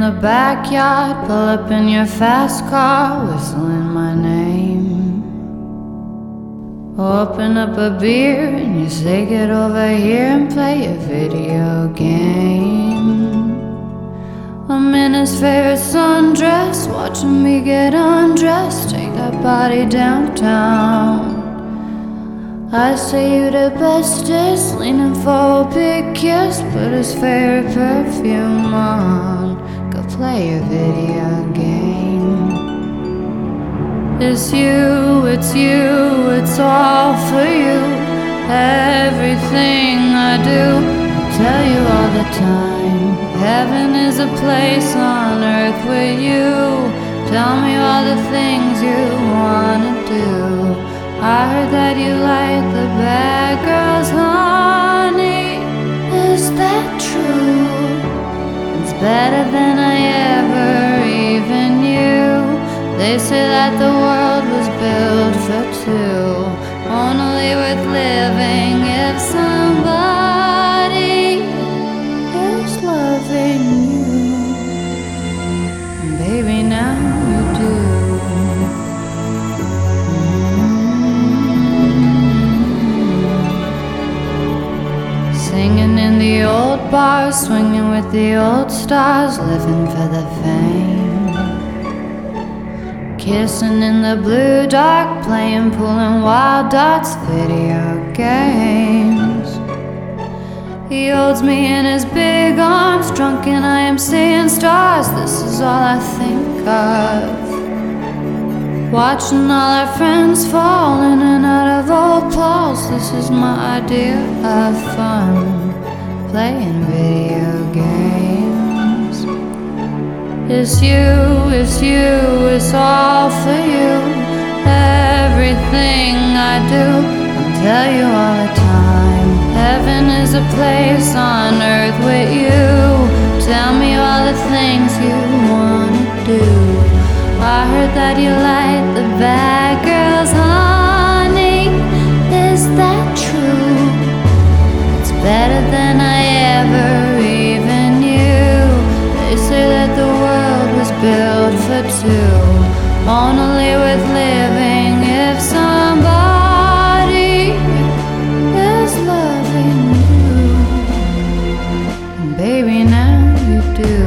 the backyard, pull up in your fast car, whistling my name. Open up a beer and you say get over here and play a video game. I'm in his favorite sundress, watching me get undressed, take that body downtown. I say you the bestest, leaning for a big kiss, put his favorite perfume on, go play a video game. It's you, it's all for you. Everything I do, I tell you all the time. Heaven is a place on earth with you. Tell me all the things you wanna do. I heard that you like the bad girls, honey. Is that true? It's better than I ever even knew. They say that the world was built for two, only worth living if somebody is loving you. Baby, now you do. Singing in the old bars, swinging with the old stars, living for the fame. Kissing in the blue dark, playing pool and wild dots, video games. He holds me in his big arms, drunk and I am seeing stars. This is all I think of. Watching all our friends fall in and out of old clothes. This is my idea of fun, playing video games. It's you, it's all for you. Everything I do, I'll tell you all the time. Heaven is a place on earth with you. Tell me all the things you wanna do. I heard that you like the bad girls, honey. Is that true? It's better than I ever even knew. They say that the world was built for two, only worth living if somebody is loving you. And baby, now you do.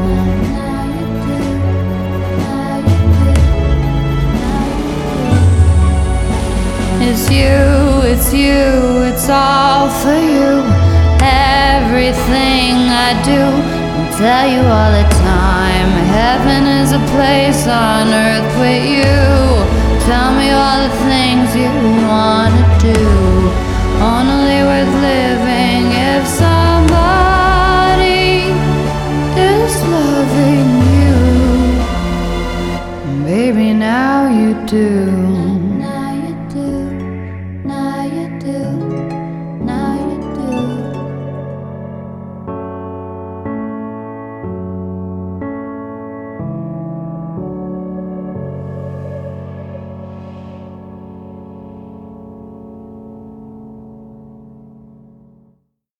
It's you, it's all for you. Everything I do, I'll tell you all the time. Heaven is a place on earth with you. Tell me all the things you wanna do.